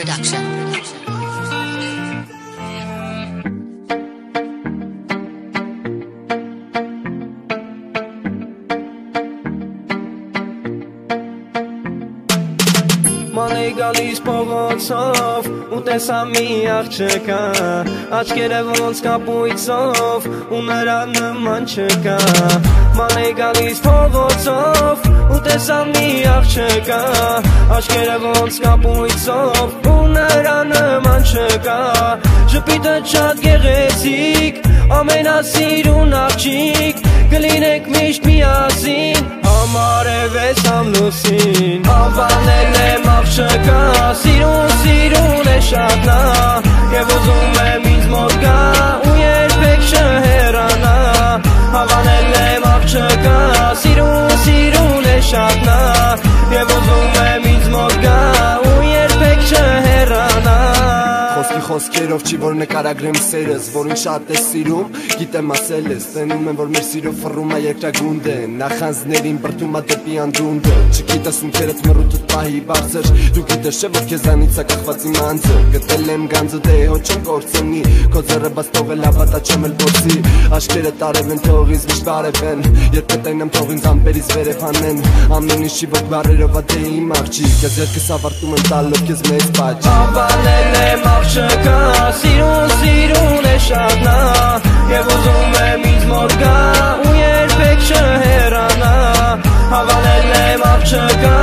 Production. Մանեի գալիս փողոցով ու տեսա մի աղջկա աչքերը ոնց կապույցով ու նրա նման չկա Մանեի գալիս փողոցով ու տեսա մի աղջկա աչքերը ոնց կապույցով ու նրա նման չկա Ժպիտը շատ գեղեցիկ ամենասիրուն աղջիկ կլինենք միշտ միասին Համարև ես ամլուսին Անվանել եմ աղջկա Սիրուն է շատ նա Եվ ուզում եմ ինձ մոտ գա Ու երբեք չհեռանա Անվանել եմ աղջկա Սիրուն է շատ նա Եվ ուզում եմ ինձ մոտ գա Ու երբեք չհեռանա Խոսքերով չի որ նկարագրեմ սերս Որին շատ է սիրում Գիտեմ ասել ես Տենում եմ որ մեր սիրով ֆռում է երկրագունդը Նախանձներին բրդում է դեպի անդունդը Չգիտես ումքերդ մռութդ պահի բարձր Դու գիտես չէ որ քեզանից է կախված իմ անձը Գտել եմ գանձը դե հոչ չեմ կործնի Քո ձեռը բաց թողել ավատա չեմ էլ փորձի Աշկերը տարև են թողից միշտ բարև են Երբ կտենեմ թող ինձ ամպերից վերև հանեն Ամեն ինչ չի որ բարերով ա դե իմ աղջիկ Քեզ երկս ավարտում եմ տալով քեզ մեծ պաչ Անվանել եմ աղջկա Սիրուն է շատ նա Եվ ուզում եմ ինձ մոտ գա Ու երբեք չհեռանա Հավանել եմ աղջկա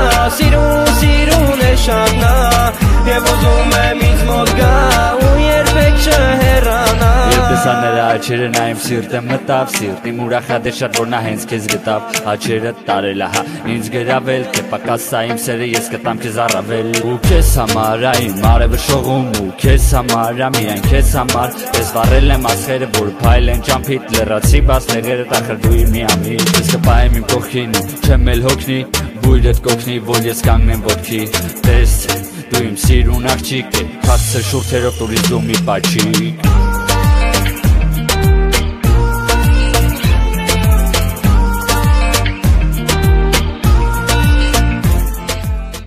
Սիրուն է շատ նա Եվ ուզում եմ ինձ մոտ գա Ու երբեք չհեռանա Եվ տեսա նրա աչերը նա իմ սիրտը մտավ Սիրտիմ ուրախատ է շատ որ նա հենց քեզ գտավ Աչերը տարել ահա ինձ գրավել Թե պակաս սա իմ սերը ես կտամ քեզ առավել Ու քեզ համար իմ արևը շողում Ու քեզ համար միայն քեզ համար Ես վառել եմ ասխերը որ փայլ են ճամփիտ Լեռացի բաց լեղերը տախր դու իմ միամիտ Ես կպահեմ իմ կողքին չեմ էլ հոգնի Բույրդ կոգնի որ ես կանգնեմ ոտքի Տես դու իմ սիրուն աղջիկ Թաքցր շուրթերով տուրից դու մի պաչիկ